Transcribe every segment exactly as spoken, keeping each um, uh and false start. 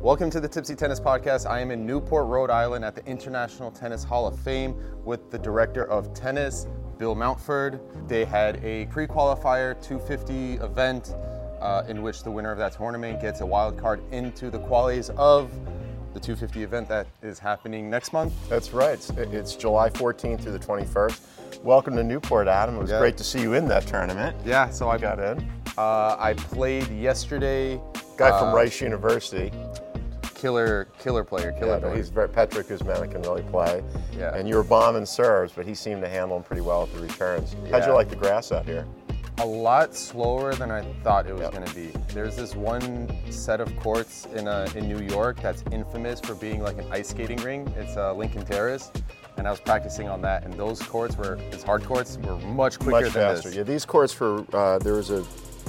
Welcome to the Tipsy Tennis Podcast. I am in Newport, Rhode Island at the International Tennis Hall of Fame with the Director of Tennis, Bill Mountford. They had a pre-qualifier two fifty event uh, in which the winner of that tournament gets a wild card into the qualies of the two fifty event that is happening next month. That's right. It's, it's July fourteenth through the twenty-first. Welcome to Newport, Adam. It was yeah. great to see you in that tournament. Yeah, so I got in. Uh, I played yesterday. Guy uh, from Rice University. Killer, killer player, killer yeah, player. He's very, Petra Kuzmina can really play. Yeah. And you were bombing serves, but he seemed to handle them pretty well at the returns. Yeah. How'd you like the grass out here? A lot slower than I thought it was yep. going to be. There's this one set of courts in uh, in New York that's infamous for being like an ice skating ring. It's uh, Lincoln Terrace, and I was practicing on that. And those courts were, these hard courts, were much quicker much than faster. this. Yeah, these courts for uh, there was a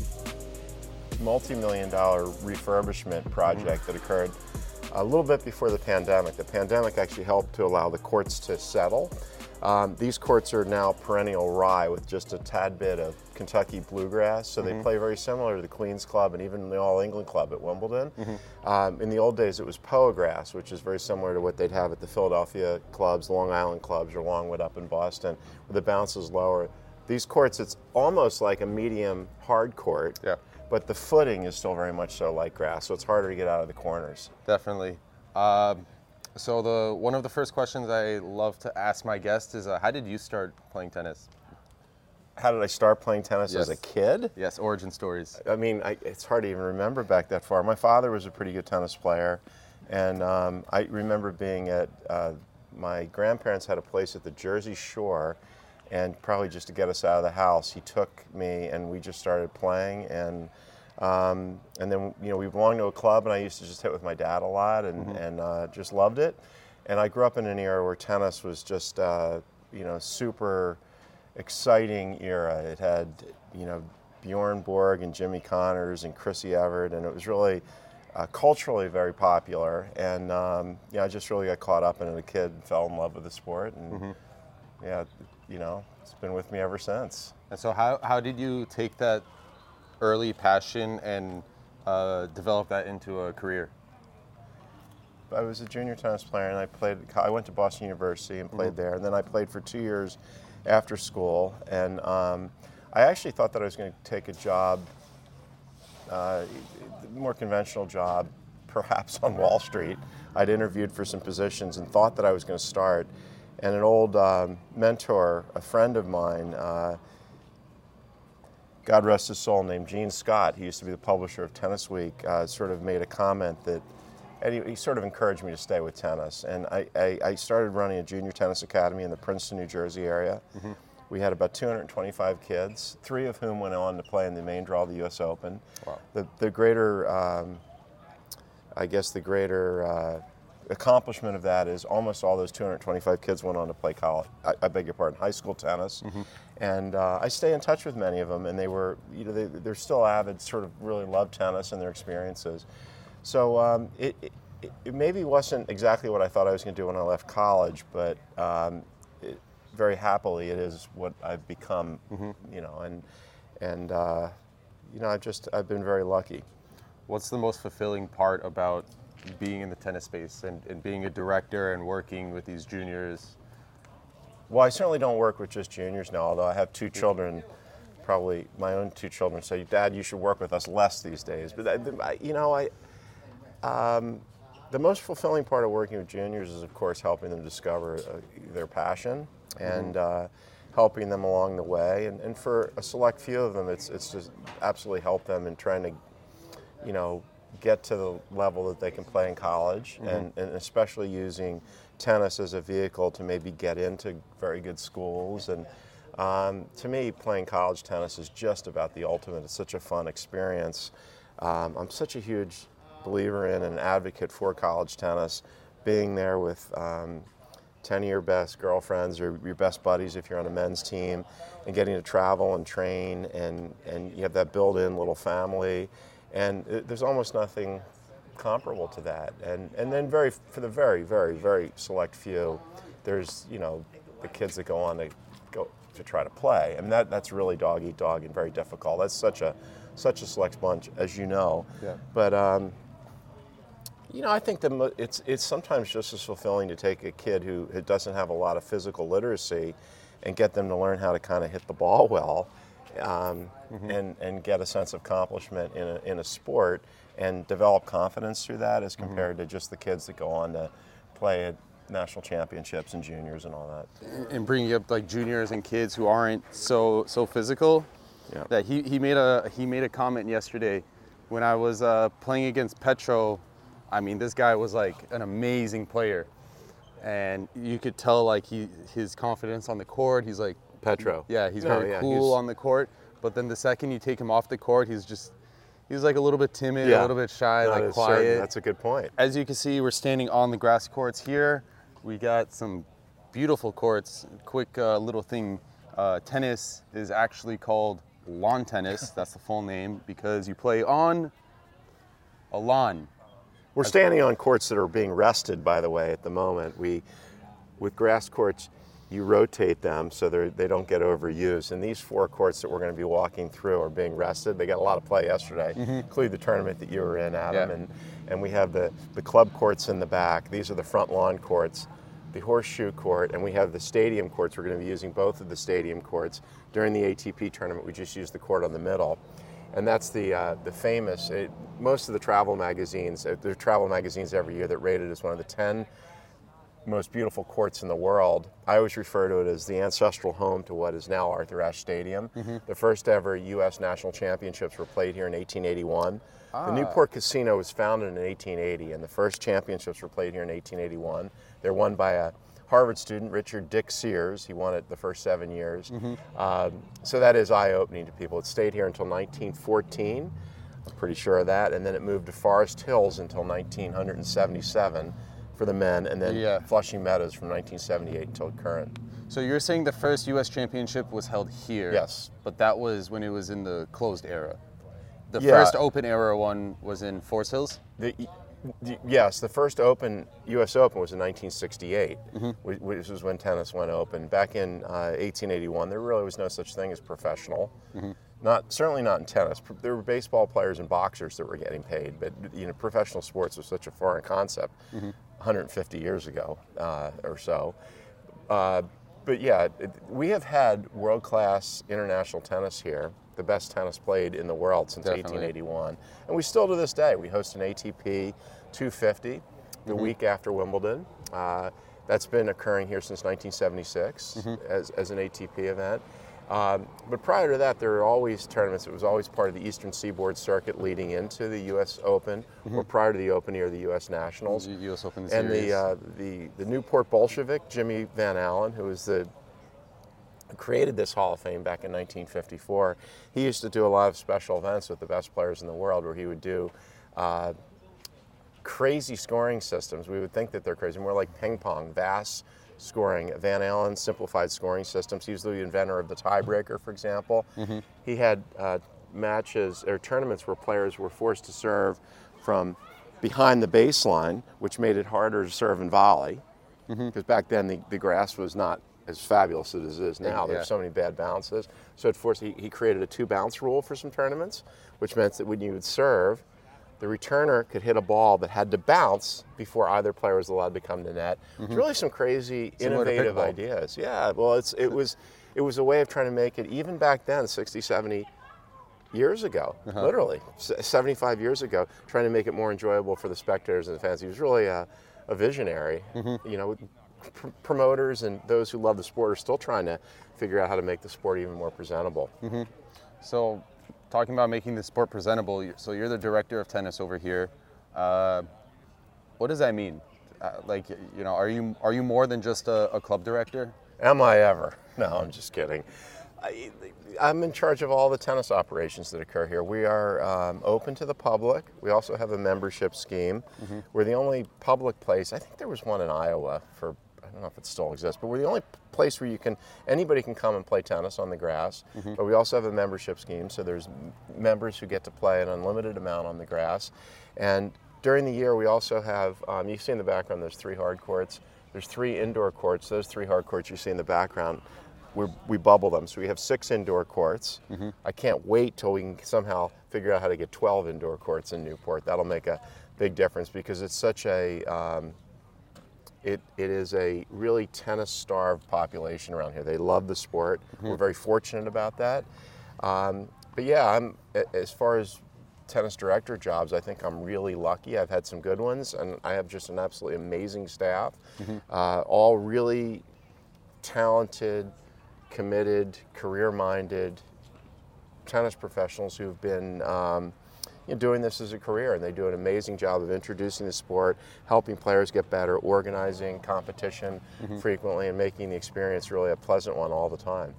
multi-million dollar refurbishment project mm-hmm. that occurred a little bit before the pandemic. The pandemic actually helped to allow the courts to settle. Um, these courts are now perennial rye with just a tad bit of Kentucky bluegrass, so mm-hmm. they play very similar to the Queen's Club and even the All England Club at Wimbledon. Mm-hmm. Um, in the old days, it was Poa grass, which is very similar to what they'd have at the Philadelphia clubs, the Long Island clubs, or Longwood up in Boston, where the bounce is lower. These courts, it's almost like a medium hard court. Yeah. But the footing is still very much so like grass, so it's harder to get out of the corners. Definitely. Um, so the one of the first questions I love to ask my guests is, uh, how did you start playing tennis? How did I start playing tennis yes. as a kid? Yes, origin stories. I mean, I, it's hard to even remember back that far. My father was a pretty good tennis player, and um, I remember being at, uh, my grandparents had a place at the Jersey Shore, and probably just to get us out of the house, he took me and we just started playing. And um, and then, you know, we belonged to a club, and I used to just hit with my dad a lot and, mm-hmm. and uh, just loved it. And I grew up in an era where tennis was just, uh, you know, super exciting era. It had, you know, Bjorn Borg and Jimmy Connors and Chrissy Everett, and it was really uh, culturally very popular. And, um, you know, I just really got caught up in it as a kid and fell in love with the sport. And, mm-hmm. yeah, you know, it's been with me ever since. And so how, how did you take that early passion and uh, develop that into a career? I was a junior tennis player, and I played. I went to Boston University and played mm-hmm. there, and then I played for two years after school. And um, I actually thought that I was going to take a job, uh, a more conventional job, perhaps on Wall Street. I'd interviewed for some positions and thought that I was going to start. And an old um, mentor, a friend of mine, uh, God rest his soul, named Gene Scott, he used to be the publisher of Tennis Week, uh, sort of made a comment that, and he, he sort of encouraged me to stay with tennis. And I, I, I started running a junior tennis academy in the Princeton, New Jersey area. Mm-hmm. We had about two hundred twenty-five kids, three of whom went on to play in the main draw of the U S Open. Wow. The, the greater, um, I guess the greater uh, accomplishment of that is almost all those two hundred twenty-five kids went on to play college, I, I beg your pardon, high school tennis. Mm-hmm. And uh, I stay in touch with many of them, and they were, you know, they, they're still avid, sort of really love tennis and their experiences. So um, it, it, it maybe wasn't exactly what I thought I was going to do when I left college, but um, it, very happily it is what I've become, mm-hmm. you know, and, and uh, you know, I've just, I've been very lucky. What's the most fulfilling part about being in the tennis space and, and being a director and working with these juniors? Well, I certainly don't work with just juniors now, although I have two children, probably my own two children say, Dad, you should work with us less these days. But, I, you know, I, um, the most fulfilling part of working with juniors is, of course, helping them discover uh, their passion and mm-hmm. uh, helping them along the way. And, and for a select few of them, it's, it's just absolutely help them in trying to, you know, get to the level that they can play in college, mm-hmm. and, and especially using tennis as a vehicle to maybe get into very good schools. And um, to me, playing college tennis is just about the ultimate. It's such a fun experience. Um, I'm such a huge believer in and advocate for college tennis, being there with um, ten of your best girlfriends or your best buddies if you're on a men's team, and getting to travel and train, and, and you have that built-in little family. And it, there's almost nothing comparable to that. And and then very for the very, very, very select few, there's, you know, the kids that go on to go to try to play. I mean, that that's really dog eat dog and very difficult. That's such a such a select bunch, as you know. Yeah. But um, You know, I think the mo- it's it's sometimes just as fulfilling to take a kid who, who doesn't have a lot of physical literacy and get them to learn how to kind of hit the ball well, um, mm-hmm. and and get a sense of accomplishment in a in a sport and develop confidence through that, as compared mm-hmm. to just the kids that go on to play at national championships and juniors and all that. And bringing up like juniors and kids who aren't so so physical. Yeah. That he, he made a he made a comment yesterday when I was uh, playing against Petro. I mean, this guy was like an amazing player, and you could tell like he his confidence on the court. He's like Petro. Yeah, he's no, very yeah, cool he's... on the court. But then the second you take him off the court, he's just he's like a little bit timid, yeah. a little bit shy, no, like quiet. Certain. That's a good point. As you can see, we're standing on the grass courts here. We got some beautiful courts. Quick uh, little thing: uh, tennis is actually called lawn tennis. That's the full name, because you play on a lawn. We're standing on courts that are being rested, by the way, at the moment. We, with grass courts, you rotate them so they they don't get overused. And these four courts that we're going to be walking through are being rested. They got a lot of play yesterday, mm-hmm. including the tournament that you were in, Adam. Yeah. And and we have the, the club courts in the back. These are the front lawn courts, the horseshoe court, and we have the stadium courts. We're going to be using both of the stadium courts. During the A T P tournament, we just used the court on the middle. And that's the uh, the famous, it, most of the travel magazines, uh, there are travel magazines every year that rate it as one of the ten most beautiful courts in the world. I always refer to it as the ancestral home to what is now Arthur Ashe Stadium. Mm-hmm. The first ever U S national championships were played here in eighteen eighty-one. Ah. The Newport Casino was founded in eighteen eighty, and the first championships were played here in eighteen eighty-one. They're won by a Harvard student, Richard Dick Sears. He won it the first seven years. Mm-hmm. Um, so that is eye-opening to people. It stayed here until nineteen fourteen. I'm pretty sure of that. And then it moved to Forest Hills until nineteen seventy-seven for the men, and then yeah. Flushing Meadows from nineteen seventy-eight until current. So you're saying the first U S championship was held here? Yes. But that was when it was in the closed era. The yeah. first open era one was in Forest Hills? The, Yes, the first Open, U S Open, was in nineteen sixty-eight, mm-hmm. which was when tennis went open. Back in uh, eighteen eighty-one, there really was no such thing as professional. Mm-hmm. Not certainly not in tennis. There were baseball players and boxers that were getting paid, but you know, professional sports was such a foreign concept mm-hmm. one hundred fifty years ago uh, or so. Uh, but yeah, it, we have had world-class international tennis here. The best tennis played in the world since Definitely. eighteen eighty-one. And we still to this day, we host an A T P two fifty the mm-hmm. week after Wimbledon. Uh, that's been occurring here since nineteen seventy-six mm-hmm. as, as an A T P event. Um, but prior to that, there were always tournaments. It was always part of the Eastern Seaboard circuit leading into the U S Open, mm-hmm. or prior to the Open or the U S Nationals. The U S Open and series. the, uh, the, the Newport Bolshevik, Jimmy Van Allen, who was the created this Hall of Fame back in nineteen fifty-four. He used to do a lot of special events with the best players in the world, where he would do uh, crazy scoring systems. We would think that they're crazy, more like ping pong, vast scoring. Van Allen simplified scoring systems. He was the inventor of the tiebreaker, for example. Mm-hmm. He had uh, matches or tournaments where players were forced to serve from behind the baseline, which made it harder to serve and volley, because mm-hmm. back then the, the grass was not as fabulous as it is now. Yeah. There's so many bad bounces. So it forced, he, he created a two bounce rule for some tournaments, which meant that when you would serve, the returner could hit a ball that had to bounce before either player was allowed to come to net. Mm-hmm. It's really some crazy, Similar innovative ideas. Yeah, well, it's it was it was a way of trying to make it, even back then, sixty, seventy years ago, uh-huh. literally, seventy-five years ago, trying to make it more enjoyable for the spectators and the fans. He was really a, a visionary, mm-hmm. you know. Pr- promoters and those who love the sport are still trying to figure out how to make the sport even more presentable. Mm-hmm. So, talking about making the sport presentable, so you're the director of tennis over here. Uh, what does that mean? Uh, like, you know, are you are you more than just a, a club director? Am I ever? No, I'm just kidding. I, I'm in charge of all the tennis operations that occur here. We are um, open to the public. We also have a membership scheme. Mm-hmm. We're the only public place. I think there was one in Iowa for, I don't know if it still exists, but we're the only place where you can, anybody can come and play tennis on the grass. Mm-hmm. But we also have a membership scheme, so there's members who get to play an unlimited amount on the grass. And during the year, we also have, um, you see in the background, there's three hard courts. There's three indoor courts. Those three hard courts you see in the background, we we bubble them. So we have six indoor courts. Mm-hmm. I can't wait till we can somehow figure out how to get twelve indoor courts in Newport. That'll make a big difference because it's such a um, it it is a really tennis-starved population around here. They love the sport. Mm-hmm. We're very fortunate about that. Um, but yeah, I'm as far as tennis director jobs, I think I'm really lucky. I've had some good ones, and I have just an absolutely amazing staff, mm-hmm. uh, all really talented, committed, career-minded tennis professionals who've been um, you know, doing this as a career, and they do an amazing job of introducing the sport, helping players get better, organizing competition mm-hmm. frequently, and making the experience really a pleasant one all the time.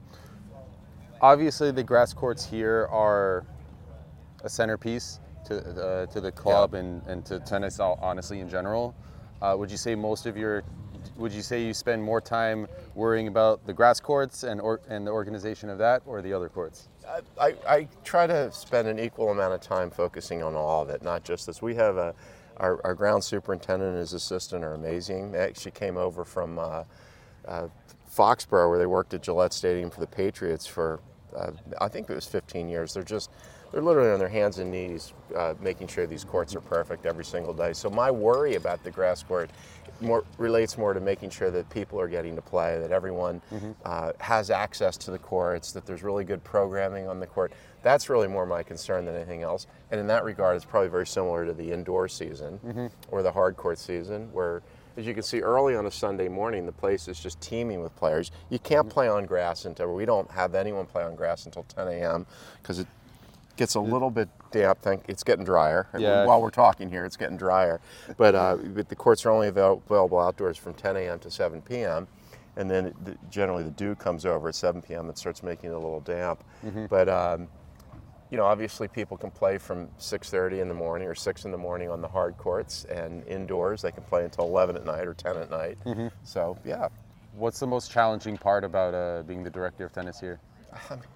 Obviously, the grass courts here are a centerpiece to uh, to the club yeah. and, and to tennis, honestly, in general. Uh, would you say most of your, would you say you spend more time worrying about the grass courts and or, and the organization of that, or the other courts? I, I, I try to spend an equal amount of time focusing on all of it, not just this. We have a, our, our ground superintendent and his assistant are amazing. They actually came over from uh, uh, Foxborough, where they worked at Gillette Stadium for the Patriots for, uh, I think it was fifteen years. They're just, they're literally on their hands and knees uh, making sure these courts are perfect every single day. So my worry about the grass court more relates more to making sure that people are getting to play, that everyone mm-hmm. uh, has access to the courts, that there's really good programming on the court. That's really more my concern than anything else. And in that regard, it's probably very similar to the indoor season mm-hmm. or the hard court season, where, as you can see, early on a Sunday morning, the place is just teeming with players. You can't play on grass until, we don't have anyone play on grass until ten a.m. because it gets a little bit damp. Think it's getting drier. Yeah. While we're talking here, it's getting drier. But, uh, but the courts are only avail- available outdoors from ten a.m. to seven p.m. And then the, generally the dew comes over at seven p.m. and starts making it a little damp. Mm-hmm. But um, you know, obviously people can play from six thirty in the morning or six in the morning on the hard courts, and indoors they can play until eleven at night or ten at night. Mm-hmm. So yeah. What's the most challenging part about uh, being the director of tennis here? I mean,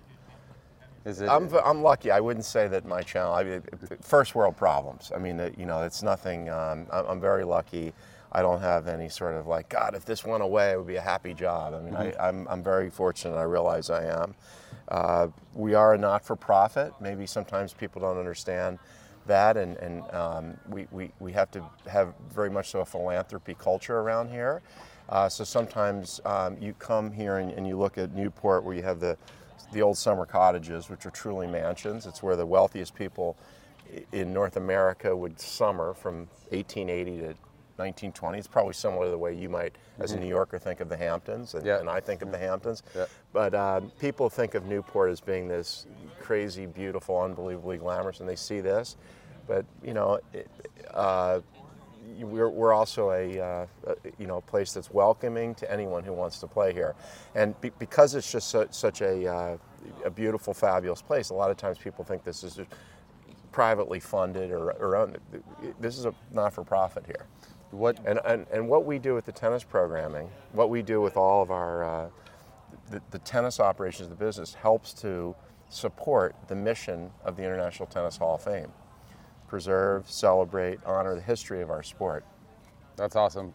Is it? I'm, I'm lucky. I wouldn't say that my challenge, I mean, first world problems. I mean, you know, it's nothing, um, I'm very lucky. I don't have any sort of like, God, if this went away, it would be a happy job. I mean, mm-hmm. I, I'm, I'm very fortunate. I realize I am. Uh, we are a not-for-profit. Maybe sometimes people don't understand that, and, and um, we, we, we have to have very much so a philanthropy culture around here. Uh, so sometimes um, you come here and, and you look at Newport, where you have the the old summer cottages, which are truly mansions. It's where the wealthiest people in North America would summer from eighteen eighty to nineteen twenty. It's probably similar to the way you might, as a New Yorker, think of the Hamptons, and, yeah. and I think of the Hamptons. Yeah. But um, people think of Newport as being this crazy, beautiful, unbelievably glamorous, and they see this. But, you know, it, uh, We're, we're also a, uh, a you know place that's welcoming to anyone who wants to play here, and be, because it's just so, such a uh, a beautiful, fabulous place. A lot of times people think this is privately funded or, or owned. This is a not-for-profit here. What and, and and what we do with the tennis programming, what we do with all of our uh, the, the tennis operations of the business helps to support the mission of the International Tennis Hall of Fame. Preserve, celebrate, honor the history of our sport. That's awesome.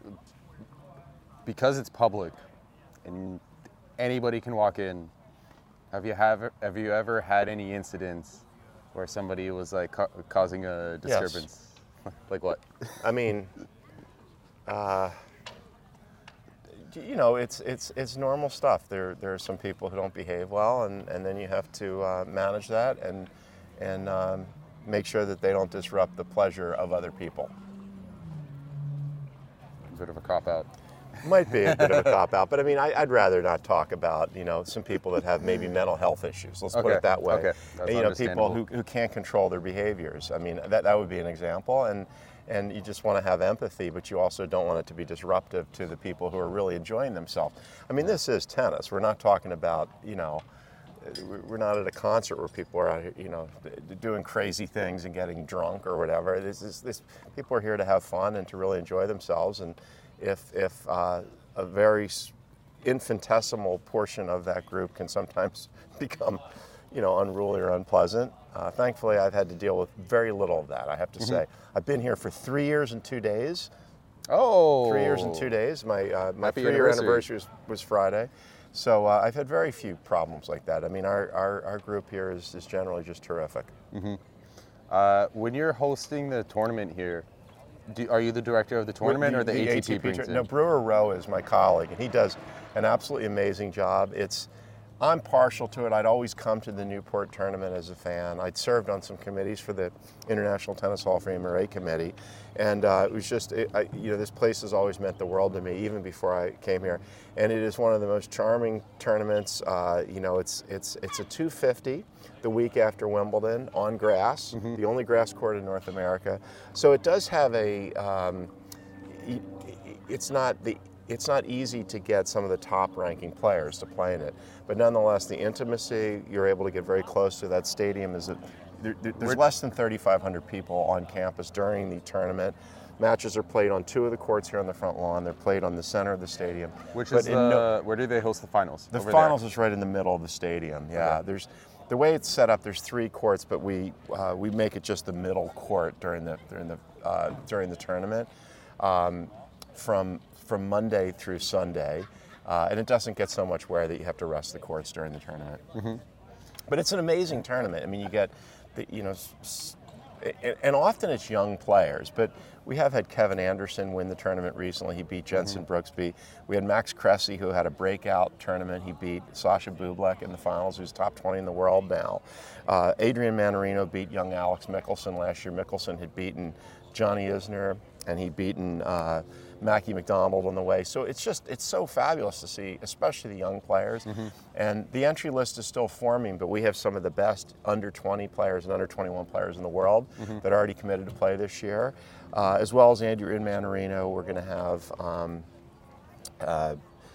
Because it's public and anybody can walk in, have you have have you ever had any incidents where somebody was like ca- causing a disturbance? Yes. Like what? I mean, uh, you know, it's it's it's normal stuff. There there are some people who don't behave well, and, and then you have to uh, manage that and and um, make sure that they don't disrupt the pleasure of other people. A bit of a cop-out. Might be a bit of a cop-out, but I mean, I, I'd rather not talk about, you know, some people that have maybe mental health issues. Let's okay. put it that way. Okay. That's and, you know, people who, who can't control their behaviors. I mean, that, that would be an example, and and you just want to have empathy, but you also don't want it to be disruptive to the people who are really enjoying themselves. I mean, this is tennis. We're not talking about, you know, we're not at a concert where people are out here, you know, doing crazy things and getting drunk or whatever. This is this. People are here to have fun and to really enjoy themselves. And if if uh, a very infinitesimal portion of that group can sometimes become, you know, unruly or unpleasant, uh, thankfully I've had to deal with very little of that. I have to mm-hmm. say, I've been here for three years and two days. Oh, three years and two days. My uh, my three-year anniversary, anniversary was, was Friday. So uh, I've had very few problems like that. I mean, our, our, our group here is, is generally just terrific. Mm-hmm. Uh, when you're hosting the tournament here, do, are you the director of the tournament The- or the, the A T P brings tur- it? No, Brewer Rowe is my colleague, and he does an absolutely amazing job. It's, I'm partial to it. I'd always come to the Newport tournament as a fan. I'd served on some committees for the International Tennis Hall of Fame, or A committee, and uh, it was just, it, I, you know, this place has always meant the world to me, even before I came here. And it is one of the most charming tournaments. Uh, you know, it's it's it's a two fifty the week after Wimbledon on grass, mm-hmm. the only grass court in North America. So it does have a. Um, it's not the. It's not easy to get some of the top-ranking players to play in it, but nonetheless, the intimacy, you're able to get very close to that stadium. Is that there, there, there's less than thirty-five hundred people on campus during the tournament. Matches are played on two of the courts here on the front lawn. They're played on the center of the stadium. Which but is the, no, where do they host the finals? The Over finals there. is right in the middle of the stadium. Yeah, Okay. there's the way it's set up. There's three courts, but we uh, we make it just the middle court during the during the uh, during the tournament. Um, from from Monday through Sunday, uh, and it doesn't get so much wear that you have to rest the courts during the tournament. Mm-hmm. But it's an amazing tournament. I mean, you get, the, you know, s- and often it's young players, but we have had Kevin Anderson win the tournament recently. He beat Jensen mm-hmm. Brooksby. We had Max Cressy, who had a breakout tournament. He beat Sasha Bublik in the finals, who's top twenty in the world now. Uh, Adrian Manarino beat young Alex Mickelson last year. Mickelson had beaten Johnny Isner, and he'd beaten uh, Mackie McDonald on the way. So it's just, it's so fabulous to see, especially the young players. Mm-hmm. And the entry list is still forming, but we have some of the best under twenty players and under twenty-one players in the world mm-hmm. that are already committed to play this year, uh, as well as Adrian Manarino. We're going to have, um, uh,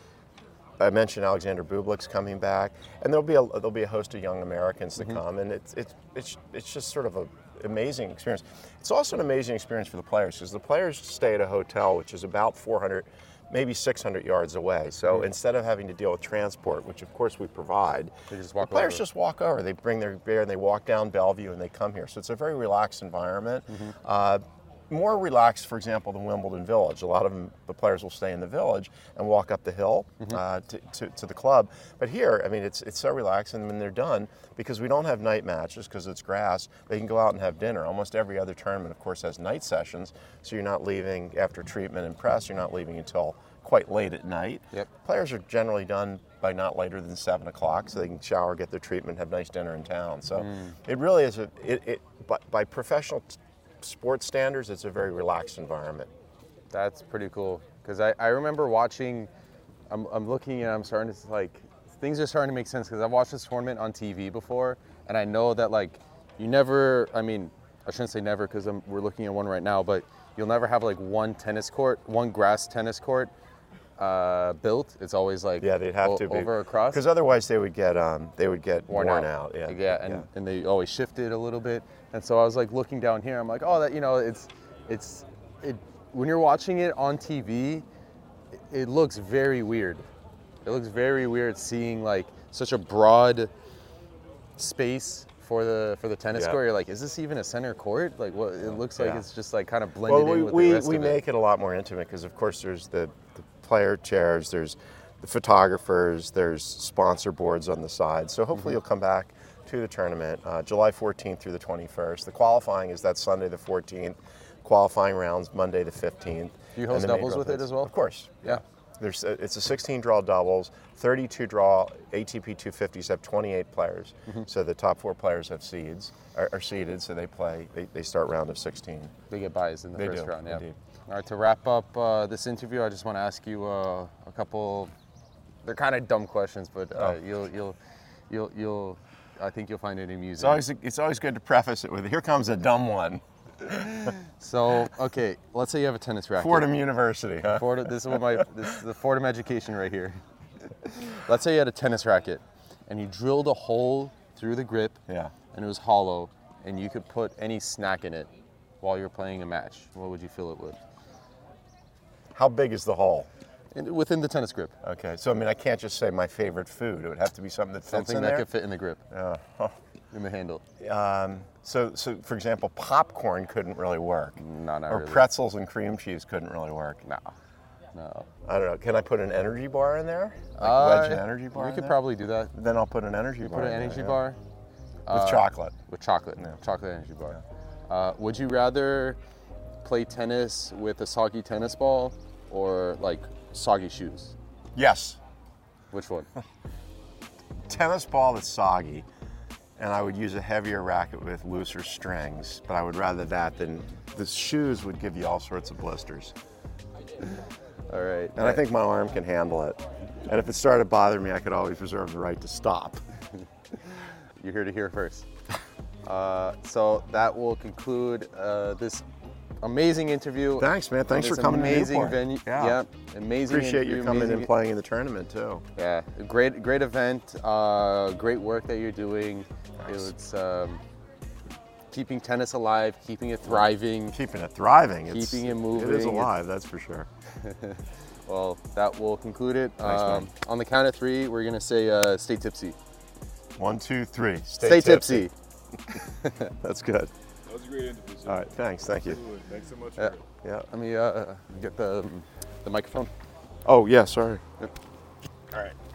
I mentioned Alexander Bublik's coming back, and there'll be a there'll be a host of young Americans to mm-hmm. come, and it's it's it's it's just sort of a amazing experience. It's also an amazing experience for the players, because the players stay at a hotel which is about four hundred, maybe six hundred yards away. So mm-hmm. instead of having to deal with transport, which of course we provide, they just walk the players over. just walk over. They bring their beer and they walk down Bellevue and they come here. So it's a very relaxed environment. Mm-hmm. Uh, more relaxed, for example, than Wimbledon Village. A lot of them, the players will stay in the Village and walk up the hill mm-hmm. uh, to, to, to the club. But here, I mean, it's it's so relaxed, and when they're done, because we don't have night matches because it's grass, they can go out and have dinner. Almost every other tournament, of course, has night sessions, so you're not leaving after treatment and press. You're not leaving until quite late at night. Yep. Players are generally done by not later than seven o'clock, so they can shower, get their treatment, have nice dinner in town. So mm. it really is a it, it by, by professional T- sports standards, it's a very relaxed environment. That's pretty cool, because I, I remember watching, I'm, I'm looking and I'm starting to, like, things are starting to make sense, because I've watched this tournament on T V before, and I know that, like, you never, I mean, I shouldn't say never, because we're looking at one right now, but you'll never have, like, one tennis court, one grass tennis court uh, built. It's always, like, yeah, they'd have o- to be over across. Because otherwise they would get um, they would get worn, worn out. out. Yeah, yeah, and, yeah. and they always shifted a little bit. And so I was like looking down here. I'm like, oh, that you know, it's it's it. When you're watching it on T V, it, it looks very weird. It looks very weird seeing like such a broad space for the for the tennis Yeah. court. You're like, is this even a center court? Like, what? It looks like Yeah. it's just like kind of blended Well, we in with we, the rest we of make it. it a lot more intimate, because of course there's the, the player chairs, there's the photographers, there's sponsor boards on the side. So hopefully Mm-hmm. you'll come back to the tournament uh, July fourteenth through the twenty-first. The qualifying is that Sunday the fourteenth. Qualifying rounds Monday the fifteenth. Do you host and the main doubles draw with it things. as well? Of course. Yeah. There's a, it's a sixteen draw doubles, thirty-two draw A T P two fifties have twenty-eight players. Mm-hmm. So the top four players have seeds, are, are seeded, so they play. They, they start round of sixteen. They get buys in the They first do, round. Yeah. indeed. All right. To wrap up uh, this interview, I just want to ask you uh, a couple. They're kind of dumb questions, but uh, Oh. you'll you'll you'll you'll. I think you'll find it amusing. It's always it's always good to preface it with, "Here comes a dumb one." So okay, let's say you have a tennis racket. Fordham University, huh? Fordham, this is what my this is the Fordham education right here. Let's say you had a tennis racket, and you drilled a hole through the grip, Yeah. and it was hollow, and you could put any snack in it while you're playing a match. What would you fill it with? How big is the hole? In, within the tennis grip. Okay, so I mean, I can't just say my favorite food. It would have to be something that fits Something in that there. could fit in the grip, Uh, huh. in the handle. Um, so, so for example, popcorn couldn't really work. No, not or really. pretzels and cream cheese couldn't really work. No, no. I don't know. Can I put an energy bar in there? Like Uh, wedge an energy bar We in could there? probably do that. Then I'll put an energy You bar put an in energy there, yeah. bar With uh, chocolate. with chocolate. Yeah. Chocolate energy bar. Uh, would you rather play tennis with a soggy tennis ball or like soggy shoes? Yes. Which one? Tennis ball that's soggy, and I would use a heavier racket with looser strings, but I would rather that than the shoes would give you all sorts of blisters. All right. And I think my arm can handle it. And if it started bothering me, I could always reserve the right to stop. You're here to hear first. Uh, so that will conclude uh, this amazing interview. Thanks, man. Thanks This for coming amazing to Newport. venue. Yeah. Yeah, amazing. Appreciate interview, you coming amazing- and playing in the tournament, too. Yeah, great, great event. Uh, great work that you're doing. Nice. It's um, keeping tennis alive, keeping it thriving. Keeping it thriving. It's, Keeping it moving. It is alive, that's for sure. Well, that will conclude it. Thanks, man. Um, on the count of three, we're gonna say uh, stay tipsy. One, two, three. Stay, tipsy. That's good. That was a great interview, sir. All right, thanks. Thank you. Absolutely. Thanks so much Yeah. for it. Yeah. Let me uh, get the, the microphone. Oh, yeah, sorry. Yep. All right.